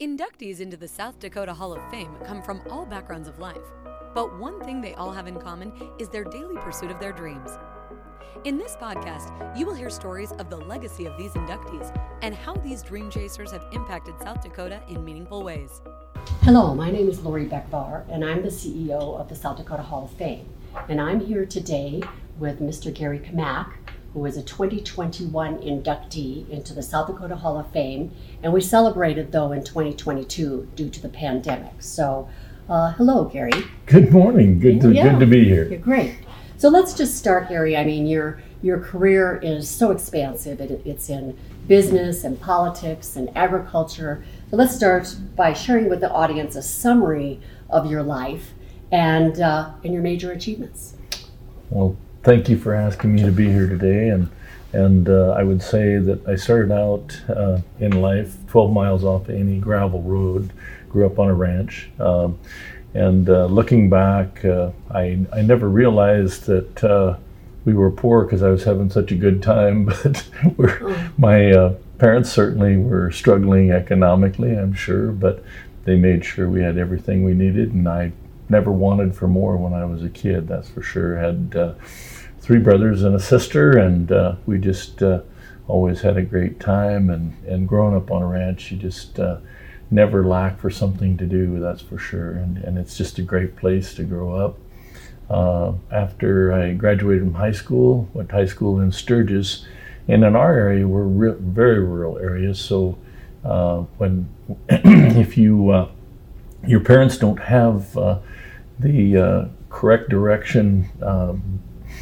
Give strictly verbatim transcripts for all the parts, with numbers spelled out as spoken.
Inductees into the South Dakota Hall of Fame come from all backgrounds of life, but one thing they all have in common is their daily pursuit of their dreams. In this podcast, you will hear stories of the legacy of these inductees and how these dream chasers have impacted South Dakota in meaningful ways. Hello, my name is Lori Beckvar, and I'm the C E O of the South Dakota Hall of Fame. And I'm here today with Mister Gary Kamak, who is a twenty twenty-one inductee into the South Dakota Hall of Fame. And we celebrated, though, in twenty twenty-two due to the pandemic. So, uh, hello, Gary. Good morning. Good to, yeah, good to be here. You're great. So let's just start, Gary. I mean, your your career is so expansive. It, it's in business and politics and agriculture. So let's start by sharing with the audience a summary of your life and uh, and your major achievements. Well, thank you for asking me to be here today. And and uh, I would say that I started out uh, in life twelve miles off any gravel road. Grew up on a ranch. Um, And uh, looking back, uh, I, I never realized that uh, we were poor because I was having such a good time, but we're, my uh, parents certainly were struggling economically, I'm sure, but they made sure we had everything we needed, and I never wanted for more when I was a kid, that's for sure. I had uh, three brothers and a sister, and uh, we just uh, always had a great time, and, and growing up on a ranch, you just uh, never lack for something to do, that's for sure, and, and it's just a great place to grow up. Uh, after I graduated from high school, went to high school in Sturgis, and in our area, we're re- very rural areas, so uh, when if you uh, your parents don't have uh, the uh, correct direction um,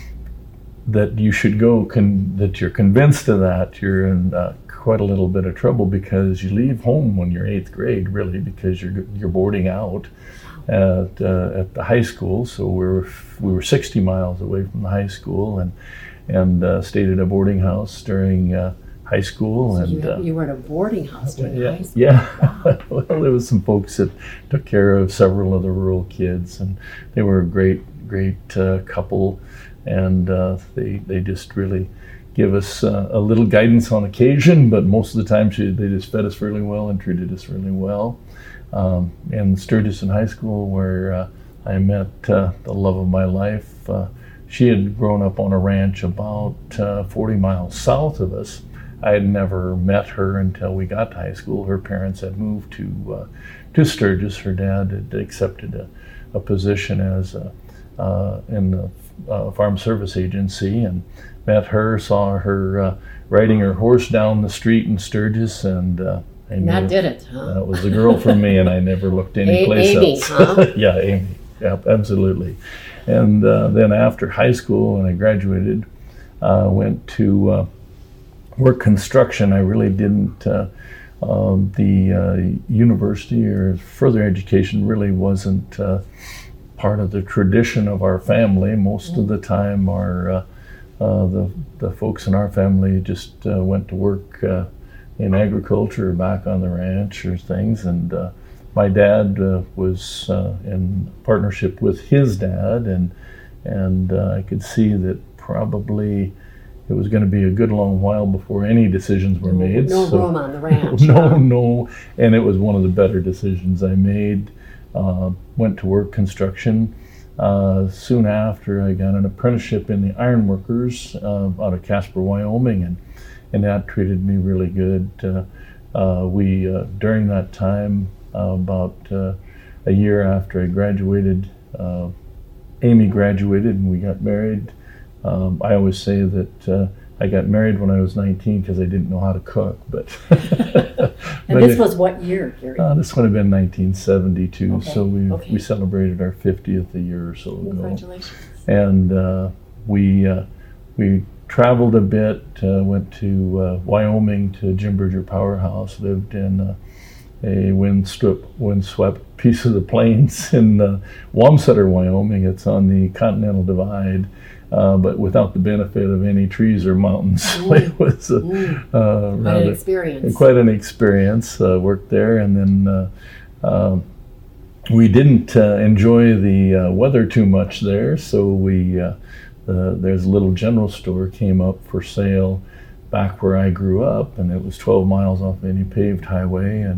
that you should go, con- that you're convinced of that, you're in uh, quite a little bit of trouble, because you leave home when you're eighth grade, really, because you're you're boarding out at uh, at the high school. So we were we were sixty miles away from the high school, and and uh, stayed at a boarding house during uh, high school. So and you, uh, you were at a boarding house during yeah, high school? Yeah. Wow. Well, there was some folks that took care of several of the rural kids, and they were a great great uh, couple, and uh, they they just really give us uh, a little guidance on occasion, but most of the time she, they just fed us really well and treated us really well. Um, in Sturgis in high school, where uh, I met uh, the love of my life, uh, she had grown up on a ranch about uh, forty miles south of us. I had never met her until we got to high school. Her parents had moved to uh, to Sturgis. Her dad had accepted a, a position as a, uh, in the uh, Farm Service Agency, and met her, saw her uh, riding her horse down the street in Sturgis, and uh, I And knew that did it, huh? that was the girl for me, and I never looked any A- place Amy, else. huh? Yeah, Amy. Yeah, absolutely. And uh, then after high school, when I graduated, uh, went to uh, work construction. I really didn't. Uh, um, the uh, university or further education really wasn't uh, part of the tradition of our family. Most of the time, our uh, uh, the the folks in our family just uh, went to work uh, in agriculture or back on the ranch or things. And uh, my dad uh, was uh, in partnership with his dad, and and uh, I could see that probably it was going to be a good long while before any decisions were made. No so, room on the ranch. no, huh? no, and it was one of the better decisions I made. Uh, went to work construction. Uh, soon after, I got an apprenticeship in the ironworkers uh, out of Casper, Wyoming, and and that treated me really good. Uh, uh, we uh, during that time, uh, about uh, a year after I graduated, uh, Amy graduated, and we got married. Um, I always say that uh, I got married when I was nineteen because I didn't know how to cook. But And but this it- was what year, Gary? uh, this would have been nineteen seventy-two, Okay, so we okay. we celebrated our fiftieth a year or so ago. Congratulations. And uh, we uh, we traveled a bit, uh, went to uh, Wyoming to Jim Bridger Powerhouse, lived in uh, a windswept, windswept piece of the plains in uh, Wamsutter, Wyoming. It's on the Continental Divide, uh, but without the benefit of any trees or mountains. So it was a, Mm. uh, Quite rather, an experience. quite an experience. Uh, worked there, and then uh, um, we didn't uh, enjoy the uh, weather too much there, so we uh, uh, there's a little general store came up for sale back where I grew up, and it was twelve miles off any paved highway, and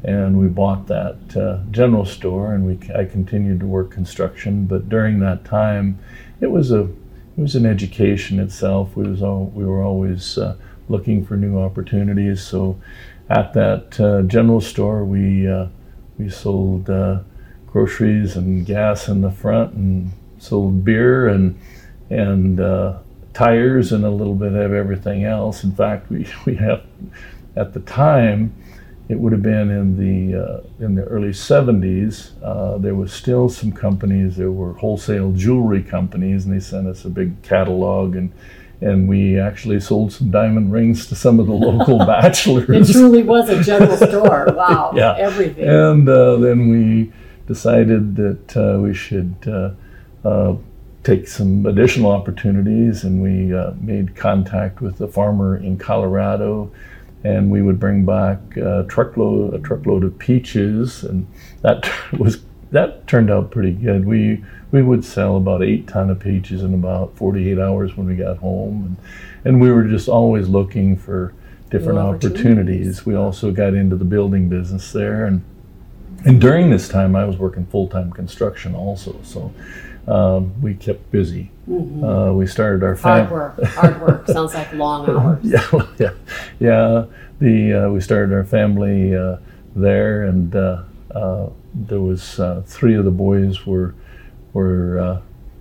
and we bought that uh, general store, and we I continued to work construction. But during that time, it was a it was an education itself. We was all, we were always uh, looking for new opportunities. So at that uh, general store, we uh, we sold uh, groceries and gas in the front, and sold beer and and uh, tires and a little bit of everything else. In fact, we we have at the time, it would have been in the uh, in the early seventies. Uh, there was still some companies. There were wholesale jewelry companies, and they sent us a big catalog, and and we actually sold some diamond rings to some of the local bachelors. It truly was a general store. Wow, yeah. Everything. And uh, then we decided that uh, we should uh, uh, take some additional opportunities, and we uh, made contact with a farmer in Colorado. And we would bring back a truckload, a truckload of peaches, and that was that turned out pretty good. We we would sell about eight ton of peaches in about forty-eight hours when we got home, and and we were just always looking for different opportunities. opportunities. We also got into the building business there, and and during this time I was working full-time construction also, so um, we kept busy. Mm-hmm. Uh, we started our fam- hard work. Hard work sounds like long hours. yeah, yeah, yeah. The uh, we started our family uh, there, and uh, uh, there was uh, three of the boys were were uh,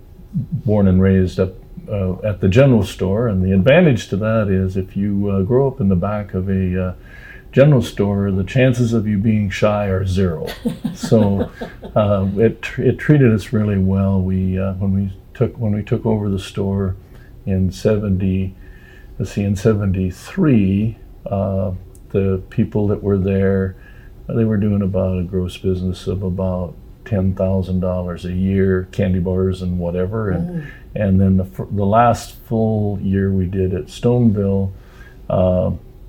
born and raised up uh, at the general store. And the advantage to that is, if you uh, grow up in the back of a uh, general store, the chances of you being shy are zero. So uh, it it treated us really well. We uh, when we took when we took over the store in seventy, let's see, in seventy-three, uh, the people that were there, they were doing about a gross business of about ten thousand dollars a year, candy bars and whatever, and mm. and then the the last full year we did at Stoneville. Uh,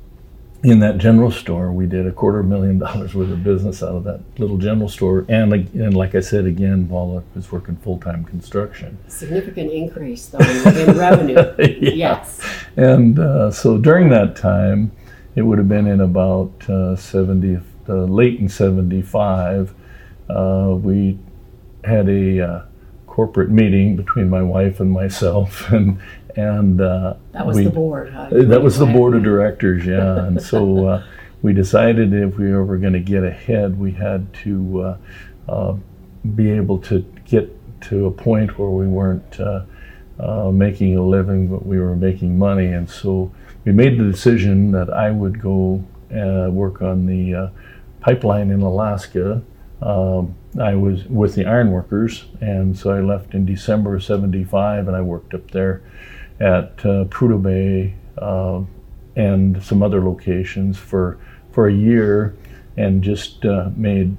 In that general store, we did a quarter million dollars worth of business out of that little general store, and and like I said again, while I was working full-time construction. Significant increase, though, in, in revenue. Yeah. Yes. And uh, so during that time, it would have been in about uh, seventy, uh, late in seventy-five. Uh, we had a uh, corporate meeting between my wife and myself, and. And uh, that was we, the board, huh? That was the board of directors, yeah. And so uh, we decided if we were going to get ahead, we had to uh, uh, be able to get to a point where we weren't uh, uh, making a living, but we were making money. And so we made the decision that I would go uh, work on the uh, pipeline in Alaska. Um, I was with the ironworkers, and so I left in December of seventy-five, and I worked up there at uh, Prudhoe Bay uh, and some other locations for for a year, and just uh, made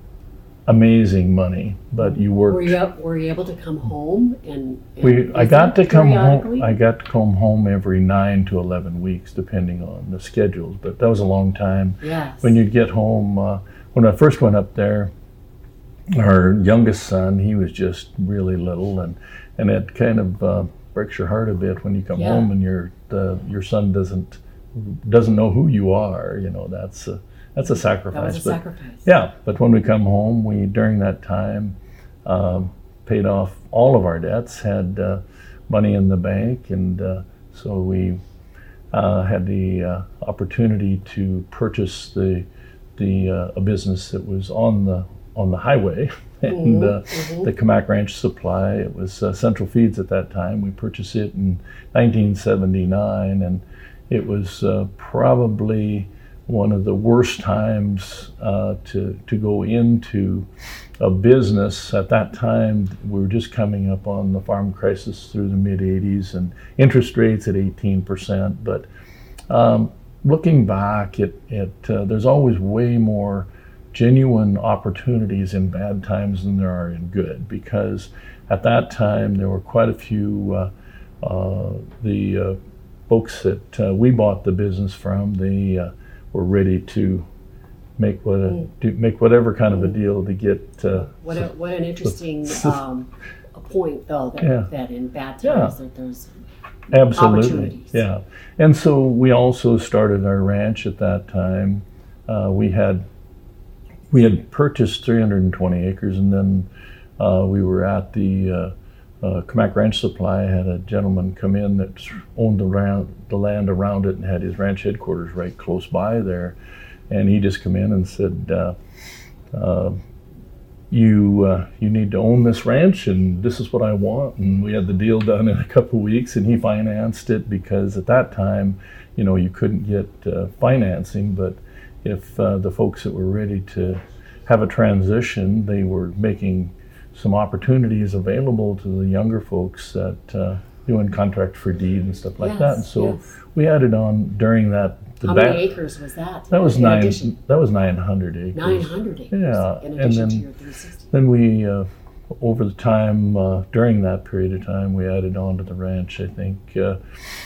amazing money. But you worked. Were you were you able to come home and? and we I got to come home. I got to come home every nine to eleven weeks, depending on the schedules. But that was a long time. Yes. When you'd get home, uh, when I first went up there, our youngest son, he was just really little, and and it kind of. Uh, breaks your heart a bit when you come yeah. home and your the your son doesn't doesn't know who you are. You know, that's a that's a sacrifice. That was a but, sacrifice. Yeah, but when we come home, we during that time um, paid off all of our debts, had uh, money in the bank, and uh, so we uh, had the uh, opportunity to purchase the the uh, a business that was on the on the highway. And uh, mm-hmm. the Kamak Ranch Supply, it was uh, Central Feeds at that time. We purchased it in nineteen seventy-nine, and it was uh, probably one of the worst times uh, to to go into a business. At that time, we were just coming up on the farm crisis through the mid eighties, and interest rates at eighteen percent. But um, looking back, it, it uh, there's always way more genuine opportunities in bad times than there are in good, because at that time there were quite a few uh, uh, the uh, folks that uh, we bought the business from. They uh, were ready to make what a, mm. do, make whatever kind mm. of a deal to get. Uh, what a, what an interesting um, a point though that, yeah. that in bad times yeah. that there's absolutely opportunities. Yeah, and so we also started our ranch at that time. Uh, we had we had purchased three hundred twenty acres, and then uh, we were at the uh, uh, Kamak Ranch Supply. Had a gentleman come in that owned the, round, the land around it and had his ranch headquarters right close by there. And he just come in and said, uh, uh, you uh, you need to own this ranch, and this is what I want. And we had the deal done in a couple of weeks, and he financed it, because at that time, you know, you couldn't get uh, financing, but if uh, the folks that were ready to have a transition, they were making some opportunities available to the younger folks that uh, doing contract for deed and stuff like Yes, that. And so yes. we added on during that. The How ba- many acres was that? That was in nine. addition? That was nine hundred acres. nine hundred acres. Yeah, In and addition then to your three sixty. then we, uh, over the time uh, during that period of time, we added on to the ranch. I think uh,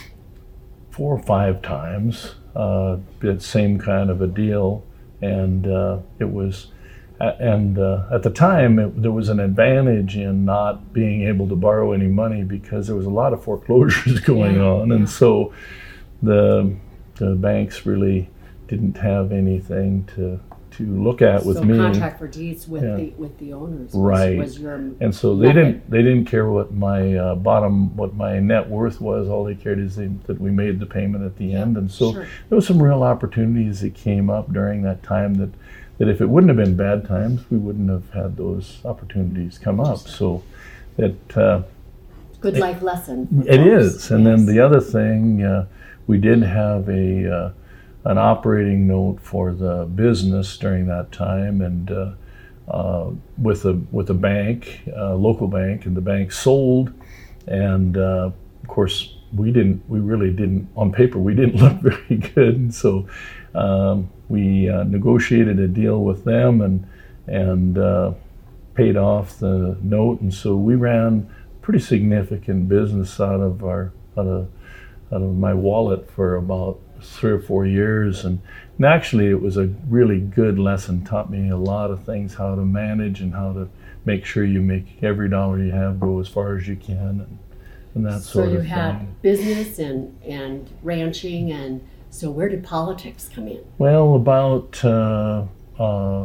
four or five times. Uh, that same kind of a deal, and uh, it was. And uh, at the time, it, there was an advantage in not being able to borrow any money, because there was a lot of foreclosures going Yeah, on, yeah. and so the the banks really didn't have anything to to look at with so me. contract for deeds with Yeah. the with the owners was, Right. was your And so they method. didn't they didn't care what my uh, bottom what my net worth was. All they cared is they, that we made the payment at the Yeah, end. And so sure. there was some real opportunities that came up during that time that that if it wouldn't have been bad times, we wouldn't have had those opportunities come up. So it uh, Good life lesson. for it folks. is. And then Yes. the other thing, uh, we did have a uh, an operating note for the business during that time, and uh, uh, with a with a bank, a local bank, and the bank sold, and uh, of course we didn't. We really didn't. On paper, we didn't look very good, and so um, we uh, negotiated a deal with them and and uh, paid off the note, and so we ran pretty significant business out of our out of out of my wallet for about three or four years, and, and actually it was a really good lesson. Taught me a lot of things, how to manage and how to make sure you make every dollar you have go as far as you can, and, and that So sort you of had thing. business and and ranching, and so where did politics come in? Well, about uh, uh,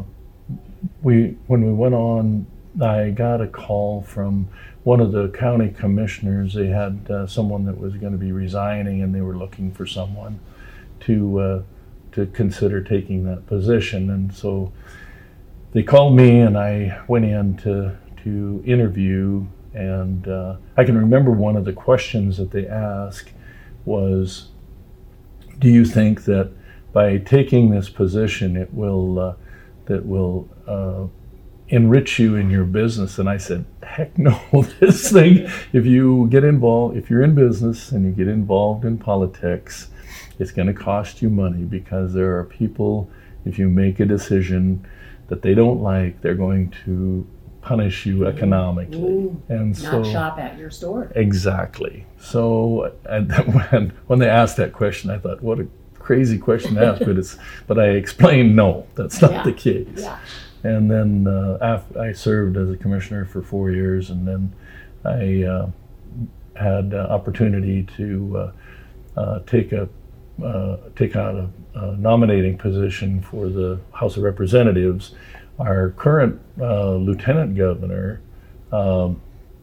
we when we went on, I got a call from one of the county commissioners. They had uh, someone that was going to be resigning, and they were looking for someone to uh, to consider taking that position. And so they called me, and I went in to to interview. And uh, I can remember one of the questions that they asked was, "Do you think that by taking this position, it will uh, that will uh, enrich you in your business?" And I said, "Heck no! This thing, if you get involved, if you're in business and you get involved in politics, it's going to cost you money, because there are people, if you make a decision that they don't like, they're going to punish you economically." Ooh, And not so shop at your store. exactly. So and when when they asked that question, I thought, what a crazy question to ask. But it's but I explained, no, that's not Yeah. the case. Yeah. And then uh, after I served as a commissioner for four years, and then I uh, had uh, opportunity to uh, uh, take a uh, take out a, a nominating position for the House of Representatives. Our current uh, lieutenant governor um,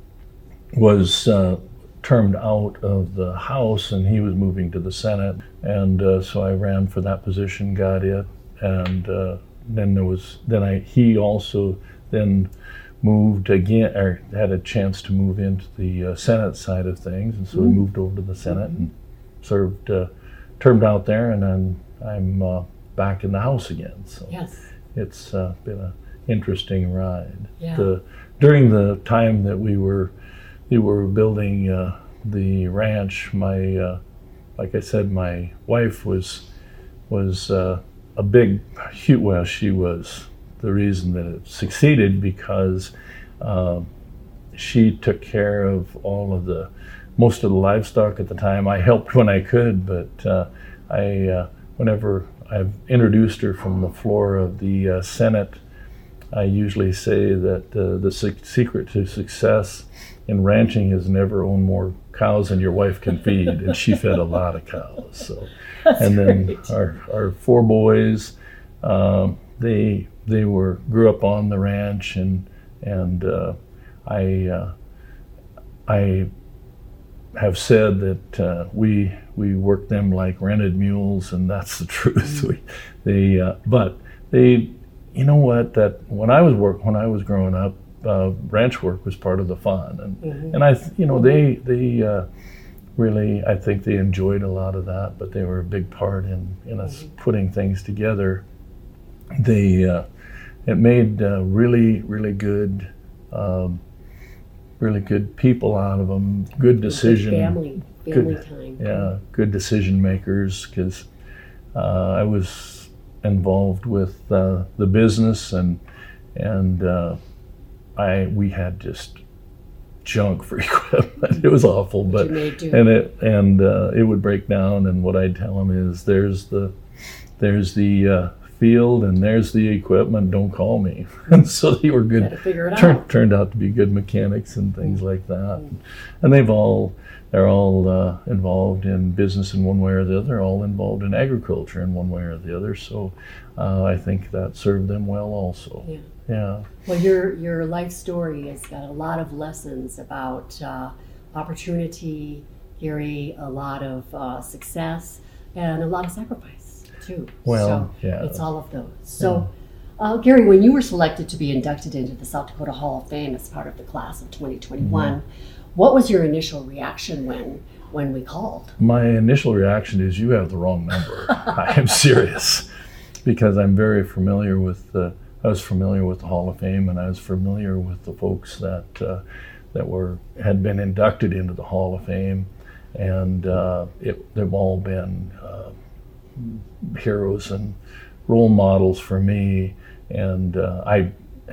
was uh, termed out of the House, and he was moving to the Senate, and uh, so I ran for that position, got it, and uh, then there was then I he also then moved again, or had a chance to move into the uh, Senate side of things, and so he moved over to the Senate and served uh, termed out there, and then I'm uh, back in the House again. So Yes. it's uh, been an interesting ride. Yeah. The, during the time that we were we were building uh, the ranch, my uh, like I said, my wife was was uh, a big, huge, well, she was the reason that it succeeded, because uh, she took care of all of the most of the livestock at the time. I helped when I could, but uh, I uh, whenever I've introduced her from the floor of the uh, Senate, I usually say that uh, the se- secret to success in ranching is never own more cows than your wife can feed, and she fed a lot of cows. So, That's and then great. our our four boys, um, they they were grew up on the ranch, and and uh, I uh, I have said that uh, we we worked them like rented mules, and that's the truth. Mm-hmm. we, they uh, but they, you know what, that when I was work when I was growing up, uh, ranch work was part of the fun, and mm-hmm. and I you know they they uh, really, I think they enjoyed a lot of that, but they were a big part in in us mm-hmm. putting things together. They uh, it made uh, really really good. Um, really good people out of them, good decision. Good family, family good, time. Yeah, good decision makers, because uh, I was involved with uh, the business, and and uh, I we had just junk for equipment. It was awful, but you made do. and it and uh, it would break down, and what I'd tell them is, there's the there's the uh, field, and there's the equipment, don't call me. And so they were good, to figure it turn, out. turned out to be good mechanics and things like that. Mm. And they've all, they're all uh, involved in business in one way or the other, all involved in agriculture in one way or the other. So uh, I think that served them well also. Yeah. Yeah. Well, your your life story has got a lot of lessons about uh, opportunity, Gary, a lot of uh, success, and a lot of sacrifice too. Well, so yeah. It's all of those. So, yeah. uh, Gary, when you were selected to be inducted into the South Dakota Hall of Fame as part of the class of twenty twenty-one, mm-hmm. what was your initial reaction when when we called? My initial reaction is, you have the wrong number. I am serious, because I'm very familiar with the. I was familiar with the Hall of Fame, and I was familiar with the folks that uh, that were had been inducted into the Hall of Fame, and uh, it, they've all been uh, heroes and role models for me. And uh, I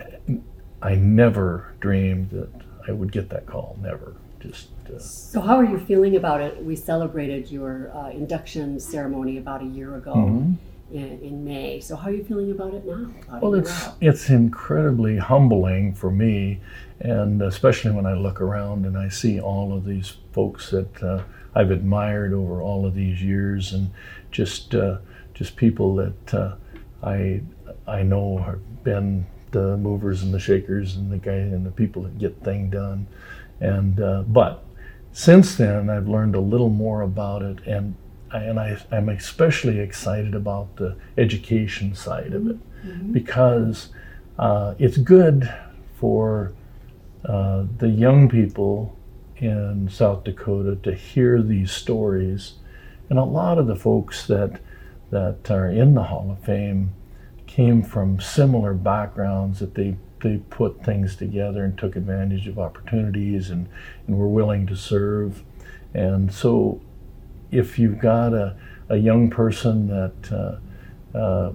I never dreamed that I would get that call. Never. Just. Uh, so how are you feeling about it? We celebrated your uh, induction ceremony about a year ago. Mm-hmm. In, in May. So how are you feeling about it now? Well, it's out? it's incredibly humbling for me, and especially when I look around and I see all of these folks that uh, I've admired over all of these years, and just uh, just people that uh, I I know have been the movers and the shakers and the guy and the people that get things done, and uh, but since then I've learned a little more about it, and. And I, I'm especially excited about the education side of it, mm-hmm. because uh, it's good for uh, the young people in South Dakota to hear these stories. And a lot of the folks that that are in the Hall of Fame came from similar backgrounds, that they, they put things together and took advantage of opportunities, and, and were willing to serve. And so if you've got a, a young person that uh, uh,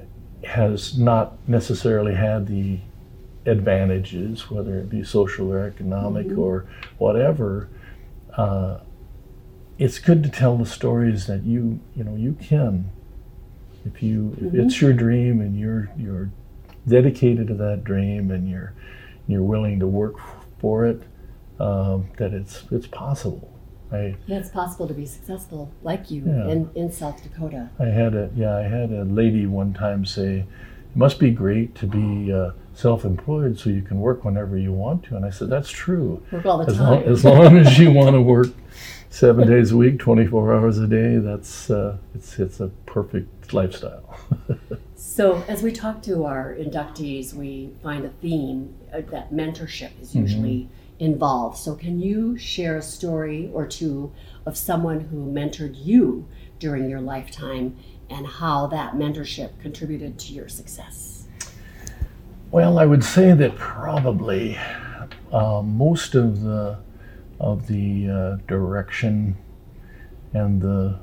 has not necessarily had the advantages, whether it be social or economic mm-hmm. or whatever, uh, it's good to tell the stories that you you know you can. If you mm-hmm. if it's your dream and you're you're dedicated to that dream, and you're you're willing to work for it, um, that it's it's possible. I, yeah, it's possible to be successful like you yeah. in, in South Dakota. I had a yeah, I had a lady one time say, "It must be great to be uh, self-employed, so you can work whenever you want to." And I said, "That's true. Work all the as time. Long, as long as you want to work seven days a week, twenty-four hours a day, that's uh, it's it's a perfect lifestyle." So as we talk to our inductees, we find a theme uh, that mentorship is usually mm-hmm. involved. So can you share a story or two of someone who mentored you during your lifetime, and how that mentorship contributed to your success? Well, I would say that probably uh, most of the of the uh, direction and the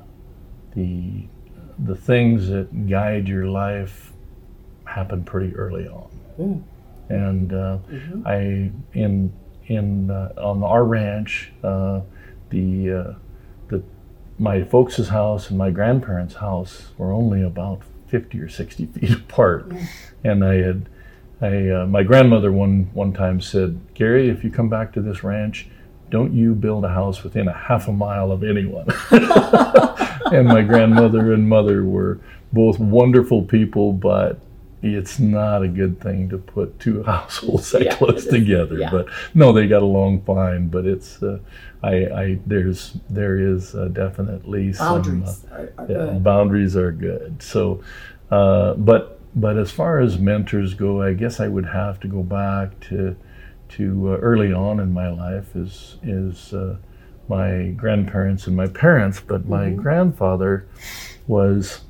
the the things that guide your life happen pretty early on. Mm. And uh, mm-hmm. I in in uh, on our ranch, uh, the uh, the my folks' house and my grandparents' house were only about fifty or sixty feet apart. Mm. And I had I uh, my grandmother one one time said, "Gary, if you come back to this ranch, don't you build a house within a half a mile of anyone." And my grandmother and mother were both wonderful people, but it's not a good thing to put two households that Yeah, close it is. together. Yeah. But no, they got along fine. But it's uh, I, I there's there is uh, definitely some Boundaries uh, are, are yeah, good. boundaries are good. So, uh, but but as far as mentors go, I guess I would have to go back to to uh, early on in my life is is uh, my grandparents and my parents. But my Mhm. grandfather was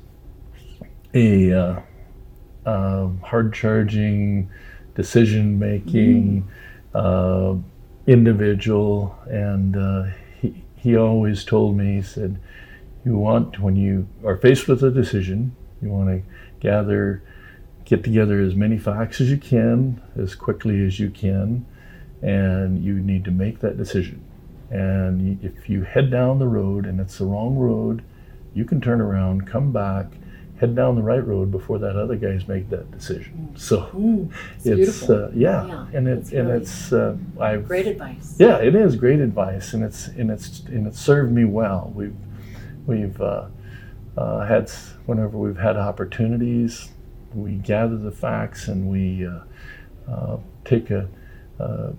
a uh, uh, hard-charging, decision-making uh, individual, and uh, he he always told me, he said, "You want, when you are faced with a decision, you want to gather, get together as many facts as you can, as quickly as you can, and you need to make that decision. And y- if you head down the road and it's the wrong road, you can turn around, come back, head down the right road before that other guy's made that decision." So Mm, it's, it's beautiful. uh, yeah, Yeah, and it it's and really it's uh, I've Great advice. yeah, it is great advice, and it's and it's and it's served me well. We've we've uh, uh, had s- whenever we've had opportunities, we gather the facts and we uh, uh, take a. Uh,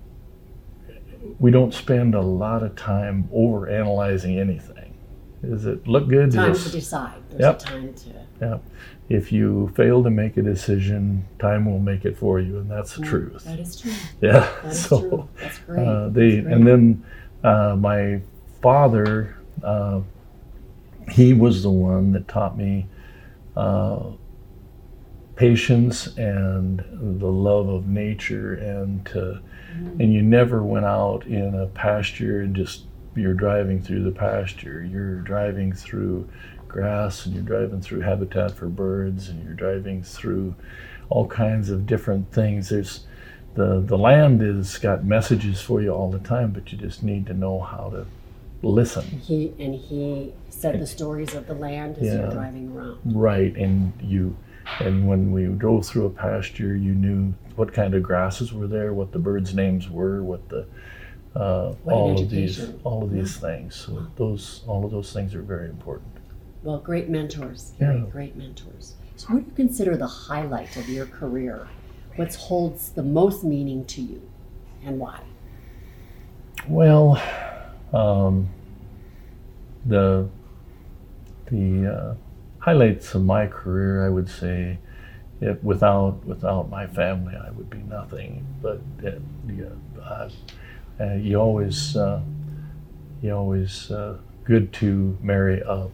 we don't spend a lot of time over analyzing anything. Does it look good? Time Yes. to decide. There's Yep. a time to. Yeah. If you fail to make a decision, time will make it for you, and that's the Mm, truth. That is true. Yeah. That is so, true. That's great. Uh, they That's great. and then uh, my father, uh, he was the one that taught me uh, patience and the love of nature, and to, and you never went out in a pasture and just you're driving through the pasture. You're driving through grass, and you're driving through habitat for birds, and you're driving through all kinds of different things. There's the the land has got messages for you all the time, but you just need to know how to listen. He and he said the stories of the land as Yeah. you're driving around. Right, and you and when we drove through a pasture, you knew what kind of grasses were there, what the birds' names were, what the uh, What an all of these education. all of these things. So those all of those things are very important. Well, great mentors. Very Yeah. great mentors. So, what do you consider the highlight of your career? What holds the most meaning to you, and why? Well, um, the the uh, highlights of my career, I would say, if without without my family, I would be nothing. But uh, yeah, uh, uh, you always uh, you always uh, good to marry up,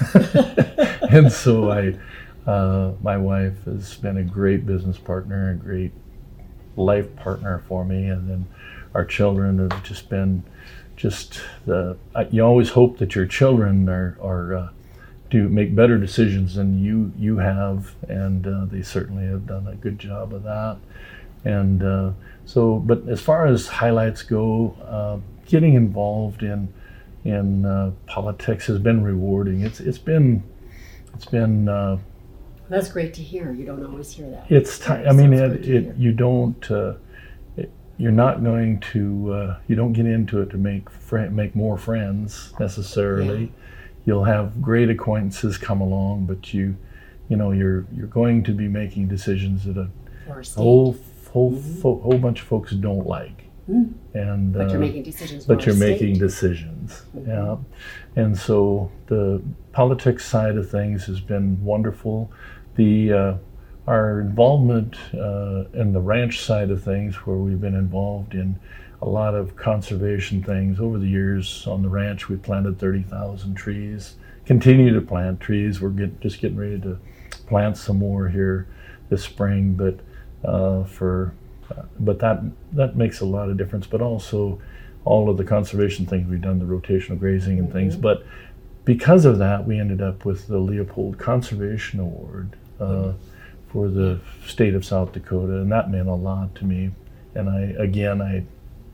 and so I. Uh, my wife has been a great business partner, a great life partner for me, and then our children have just been just the. Uh, you always hope that your children are are uh, do make better decisions than you you have, and uh, they certainly have done a good job of that. And uh, so, but as far as highlights go, uh, getting involved in in uh, politics has been rewarding. It's it's been it's been. Uh, That's great to hear. You don't always hear that. It's time. I Sounds mean, good it, to it, hear. you don't. Uh, it, you're not going to. Uh, you don't get into it to make fri make more friends necessarily. You'll have great acquaintances come along, but you, you know, you're you're going to be making decisions that a For a state. whole whole Mhm. fo- whole bunch of folks don't like, Mm. and But uh, you're making decisions. for but a you're state. making decisions. Mhm. Yeah, and so the politics side of things has been wonderful. The uh, our involvement uh, in the ranch side of things, where we've been involved in a lot of conservation things over the years on the ranch. We planted thirty thousand trees. Continue to plant trees. We're get, just getting ready to plant some more here this spring, but uh, for uh, but that that makes a lot of difference. But also all of the conservation things we've done, the rotational grazing and things. Mhm. But because of that, we ended up with the Leopold Conservation Award uh, for the state of South Dakota, and that meant a lot to me. And I, again, I,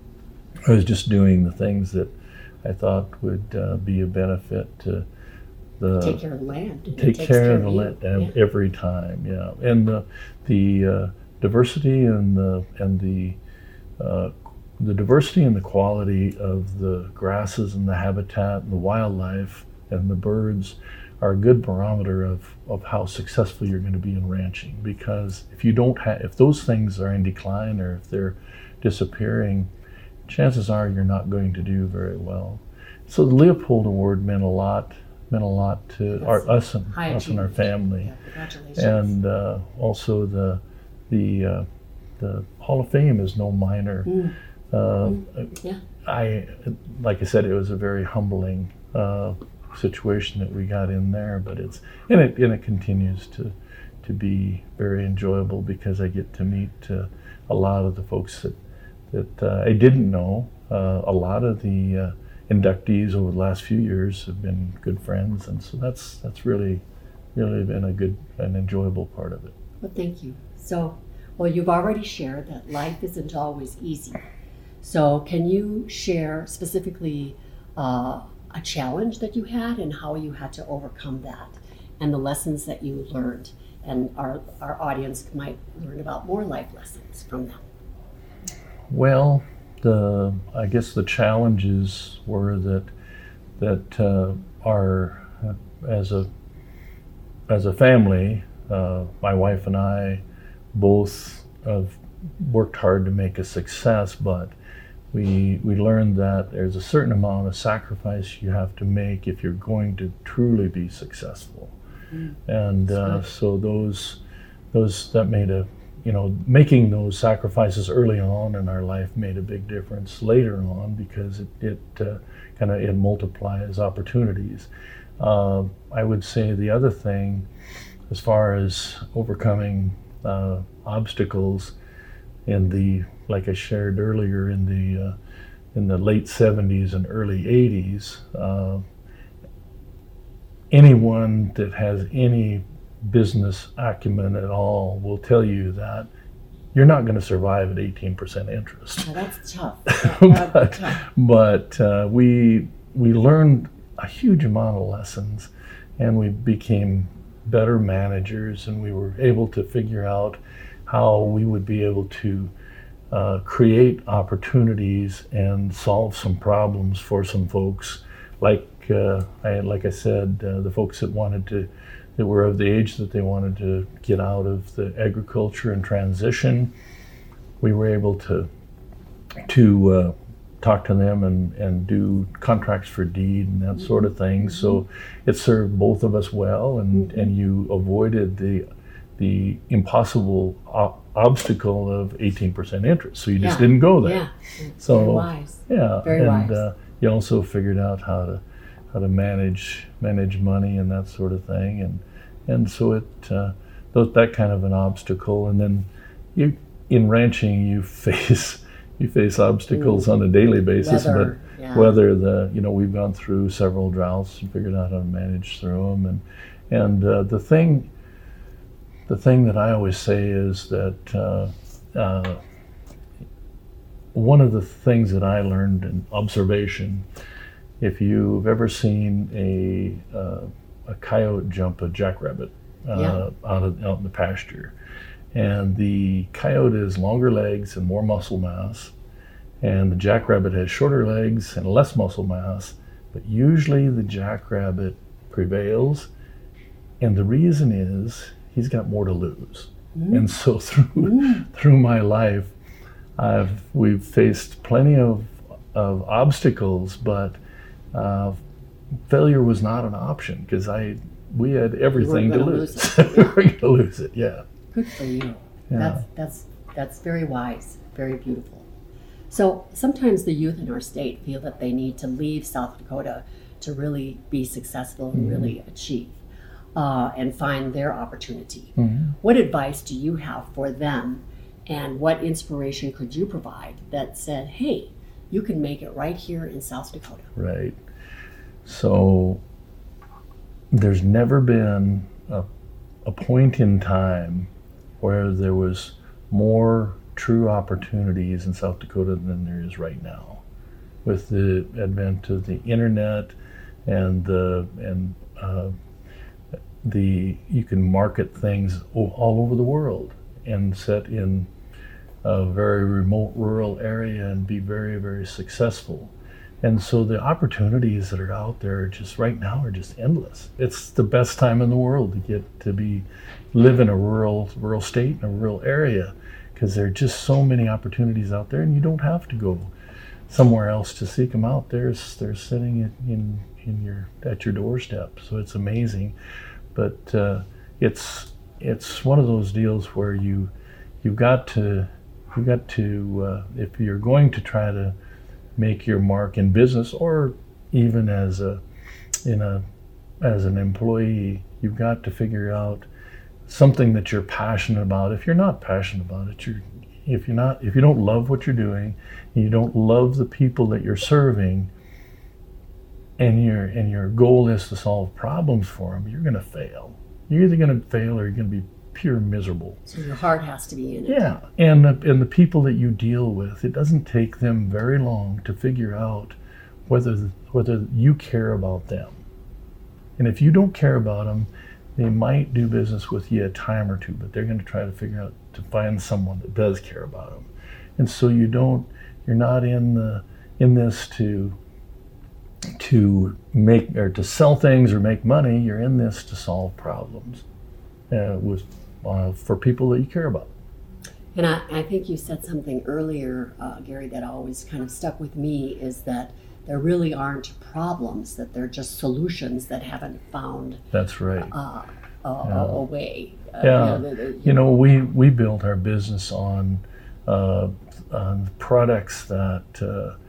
I was just doing the things that I thought would uh, be a benefit to the Take care of the land. It take takes care of the you. land ev- Yeah. every time. Yeah, and the the uh, diversity and the and the uh, the diversity and the quality of the grasses and the habitat and the wildlife and the birds are a good barometer of, of how successful you're going to be in ranching. Because if you don't have, if those things are in decline or if they're disappearing, chances are you're not going to do very well. So the Leopold Award meant a lot, meant a lot to our, us and us and our family. Yeah, congratulations. And uh, also the the uh, the Hall of Fame is no minor. Mm. Uh, Mm. Yeah. I, like I said, it was a very humbling uh, situation that we got in there, but it's and it and it continues to to be very enjoyable because I get to meet uh, a lot of the folks that that uh, I didn't know. Uh, a lot of the uh, inductees over the last few years have been good friends, and so that's that's really really been a good and enjoyable part of it. Well, thank you. So, well, you've already shared that life isn't always easy. So, can you share specifically uh, a challenge that you had and how you had to overcome that, and the lessons that you learned, and our our audience might learn about more life lessons from them? Well, the I guess the challenges were that that uh, our uh, as a as a family, uh, my wife and I both have worked hard to make a success, but we we learned that there's a certain amount of sacrifice you have to make if you're going to truly be successful. Mm. And uh, so those those that made a you know making those sacrifices early on in our life made a big difference later on, because it, it uh, kind of it multiplies opportunities. Uh, I would say the other thing, as far as overcoming uh, obstacles in the, like I shared earlier, in the uh, in the late seventies and early eighties, uh, anyone that has any business acumen at all will tell you that you're not going to survive at eighteen percent interest. Well, that's tough. That, but tough. but uh, we we learned a huge amount of lessons, and we became better managers, and we were able to figure out how we would be able to uh, create opportunities and solve some problems for some folks, like uh, I like I said, uh, the folks that wanted to, that were of the age that they wanted to get out of the agriculture and transition. We were able to to uh, talk to them and, and do contracts for deed and that sort of thing. Mm-hmm. So it served both of us well, and, mm-hmm. and you avoided the the impossible o- obstacle of eighteen percent interest. So you just yeah. didn't go there. Yeah. So very wise. Yeah, very and wise. Uh, you also figured out how to how to manage manage money and that sort of thing, and and so it uh, those, that kind of an obstacle, and then you in ranching you face you face obstacles mm. on a daily basis, weather, but yeah. whether the you know we've gone through several droughts and figured out how to manage through them, and and uh, the thing the thing that I always say is that uh, uh, one of the things that I learned in observation, if you've ever seen a uh, a coyote jump a jackrabbit uh, yeah. out of out in the pasture, and the coyote has longer legs and more muscle mass, and the jackrabbit has shorter legs and less muscle mass, but usually the jackrabbit prevails, and the reason is he's got more to lose. Mm. And so through mm. through my life, I've we've faced plenty of of obstacles, but uh, failure was not an option, because I we had everything to lose. lose it. we were going to lose it. Yeah. Good for you. Yeah. That's that's that's very wise, very beautiful. So sometimes the youth in our state feel that they need to leave South Dakota to really be successful and mm-hmm. really achieve uh, and find their opportunity. Mm-hmm. What advice do you have for them, and what inspiration could you provide that said, hey, you can make it right here in South Dakota? Right. So there's never been a, a point in time where there was more true opportunities in South Dakota than there is right now, with the advent of the internet and the and uh, the you can market things all over the world and set in a very remote rural area and be very very successful. And so the opportunities that are out there just right now are just endless. It's the best time in the world to get to be live in a rural rural state, in a rural area, because there are just so many opportunities out there, and you don't have to go somewhere else to seek them out. There's they're sitting in, in in your at your doorstep. So it's amazing, but uh, it's it's one of those deals where you you've got to you got to uh, if you're going to try to make your mark in business, or even as a in a as an employee, you've got to figure out something that you're passionate about. If you're not passionate about it, you're if you're not if you don't love what you're doing, and you don't love the people that you're serving, and your and your goal is to solve problems for them, you're going to fail. You're either going to fail or you're going to be pure miserable. So your heart has to be in it. Yeah, and the, and the people that you deal with, it doesn't take them very long to figure out whether whether you care about them. And if you don't care about them, they might do business with you a time or two, but they're going to try to figure out to find someone that does care about them. And so you don't, you're not in the in this to to make or to sell things or make money. You're in this to solve problems uh, with uh, for people that you care about. And I, I think you said something earlier, uh, Gary, that always kind of stuck with me, is that there really aren't problems, that they're just solutions that haven't found That's right. uh, a, Yeah. a, a way. Uh, Yeah, you know, the, the, you know, we, we built our business on, uh, on products that uh,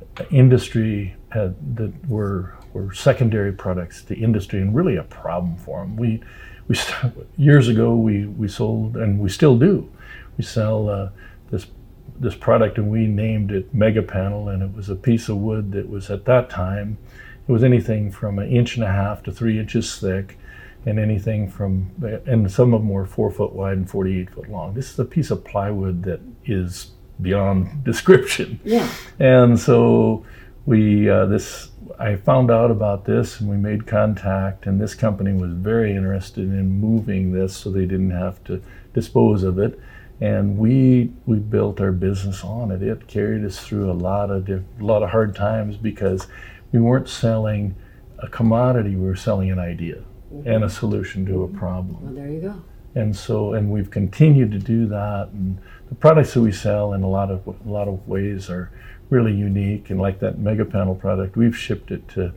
industry had, that were were secondary products to industry, and really a problem for them. We we st- years ago we, we sold, and we still do. We sell uh, this this product, and we named it Mega Panel, and it was a piece of wood that was, at that time, it was anything from an inch and a half to three inches thick, and anything from, and some of them were four foot wide and forty-eight foot long. This is a piece of plywood that is beyond description. Yeah. And so we, uh, this, I found out about this, and we made contact, and this company was very interested in moving this so they didn't have to dispose of it. And we we built our business on it. It carried us through a lot of diff- a lot of hard times, because we weren't selling a commodity, we were selling an idea mm-hmm. and a solution to a problem. Well, there you go. And so, and we've continued to do that. And the products that we sell in a lot of a lot of ways are really unique. And like that Mega Panel product, we've shipped it to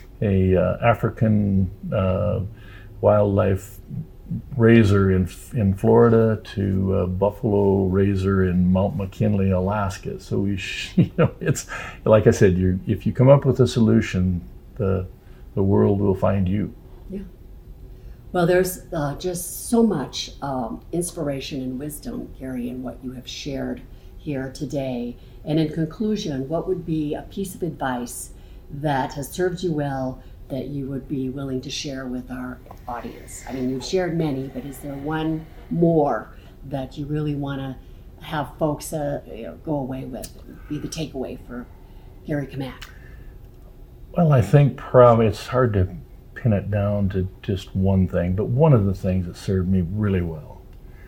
a uh, African uh, wildlife raiser in in Florida, to uh, buffalo raiser in Mount McKinley, Alaska. So we, sh- you know, it's like I said, you if you come up with a solution, the the world will find you. Yeah. Well, there's uh, just so much um, inspiration and wisdom, Gary, in what you have shared here today. And in conclusion, what would be a piece of advice that has served you well that you would be willing to share with our audience? I mean, you've shared many, but is there one more that you really want to have folks uh, you know, go away with, be the takeaway for Gary Kamak? Well, I think probably it's hard to pin it down to just one thing, but one of the things that served me really well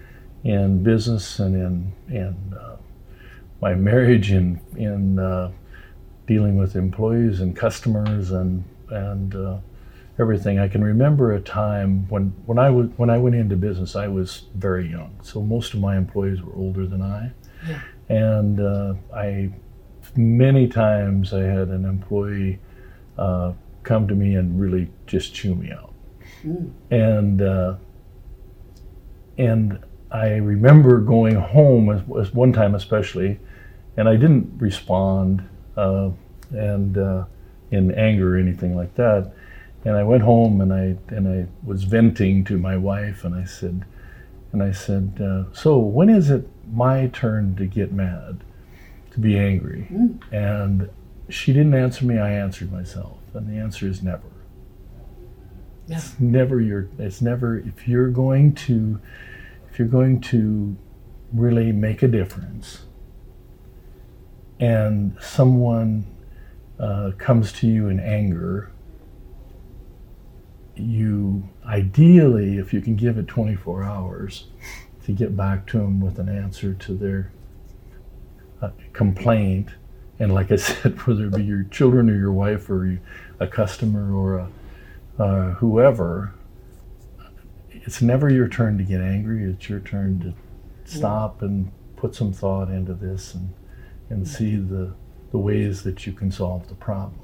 in business and in in uh, my marriage, and in, in uh, dealing with employees and customers and and uh, everything. I can remember a time when when I was when I went into business, I was very young, so most of my employees were older than I. Yeah. And uh, I many times I had an employee uh, come to me and really just chew me out. Mm. And uh, and I remember going home as, as one time especially, and I didn't respond uh, and. Uh, in anger or anything like that. And I went home, and I and I was venting to my wife, and I said, and I said, uh, so when is it my turn to get mad, to be angry? Mm. And she didn't answer me, I answered myself. And the answer is never. Yeah. It's never your, it's never, if you're going to, if you're going to really make a difference, and someone Uh, comes to you in anger, you ideally, if you can give it twenty-four hours to get back to them with an answer to their uh, complaint, and like I said, whether it be your children or your wife or you, a customer or a, uh, whoever, it's never your turn to get angry. It's your turn to stop and put some thought into this and and see the the ways that you can solve the problem.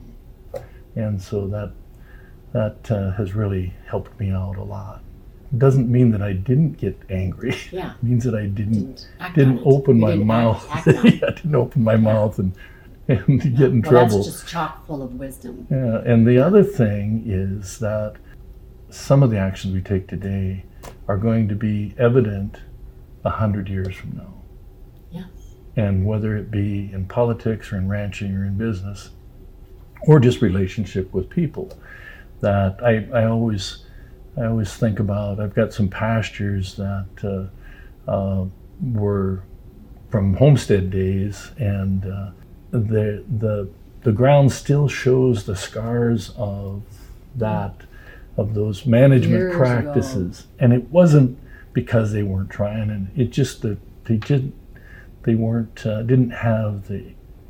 And so that that uh, has really helped me out a lot. It doesn't mean that I didn't get angry. Yeah. It means that I didn't didn't, didn't open you my didn't mouth. Act, act on it. yeah, I didn't open my mouth and and get in well, trouble. That's just chock full of wisdom. Yeah, and the other thing is that some of the actions we take today are going to be evident a hundred years from now. Yes. And whether it be in politics or in ranching or in business, or just relationship with people, that I, I always I always think about. I've got some pastures that uh, uh, were from homestead days, and uh, the the the ground still shows the scars of that, of those management Years practices, ago. And it wasn't because they weren't trying, and it just that they did they weren't uh, didn't have the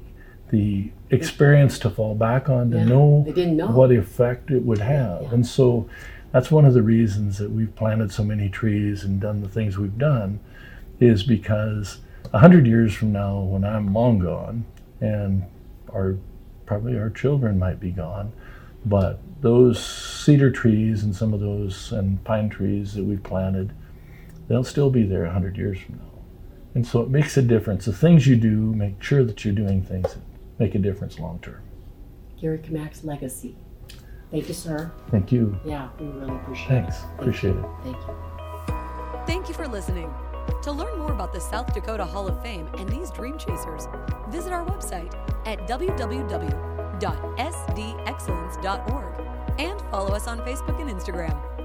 the experience to fall back on to yeah, know, they didn't know what effect it would have. Yeah. And so that's one of the reasons that we've planted so many trees and done the things we've done, is because a hundred years from now, when I'm long gone, and our probably our children might be gone, but those cedar trees and some of those and pine trees that we've planted, they'll still be there a hundred years from now. And so it makes a difference. The things you do, make sure that you're doing things that make a difference long term. Gary Camac's legacy. Thank you, sir. Thank you. Yeah, we really appreciate Thanks. it. Thank Appreciate you. it. Thank you. Thank you for listening. To learn more about the South Dakota Hall of Fame and these Dream Chasers, visit our website at w w w dot s d excellence dot org and follow us on Facebook and Instagram.